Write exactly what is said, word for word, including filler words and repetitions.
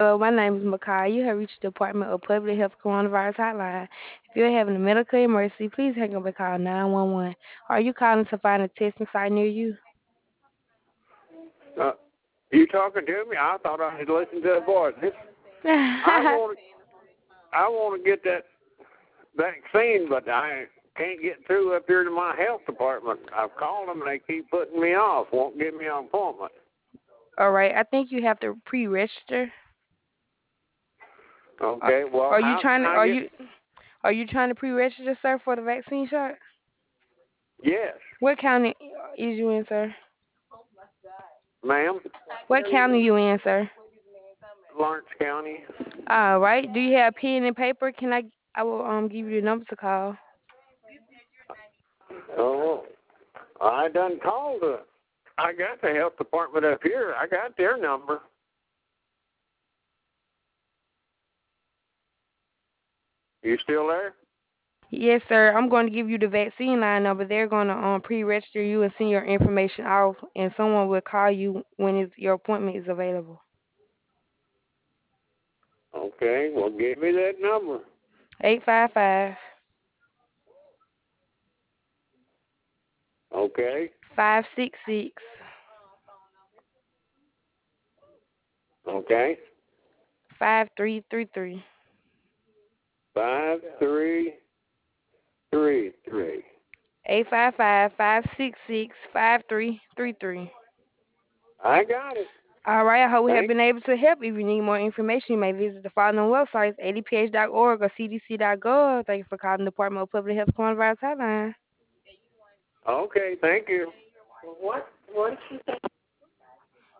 Hello, my name is Makai. You have reached the Department of Public Health Coronavirus Hotline. If you're having a medical emergency, please hang up and call nine one one. Are you calling to find a testing site near you? Uh, you talking to me? I thought I had listened to a voice. This, I want I want to get that vaccine, but I can't get through up here to my health department. I've called them and they keep putting me off. Won't give me an appointment. All right, I think you have to pre-register. Are, Okay. Well, are you how trying can to I are get? you are you trying to pre-register, sir, for the vaccine shot? Yes, What county is you in, sir? ma'am. What county you in, sir? Lawrence County. All right. Do you have pen and paper? Can I I will um give you the number to call. Oh, I done called. The, I got the health department up here. I got their number. You still there? Yes, sir. I'm going to give you the vaccine line number. They're going to um pre-register you and send your information off, and someone will call you when it's, your appointment is available. Okay. Well, give me that number. Eight five five Okay. five six six Okay. five three three three. Five three three three. Eight five five five six six five three three three. I got it. All right. I hope we have Thank. been able to help. If you need more information, you may visit the following websites: a d p h dot org or c d c dot gov. Thank you for calling the Department of Public Health Coronavirus Hotline. Okay. Thank you. What? What did she say?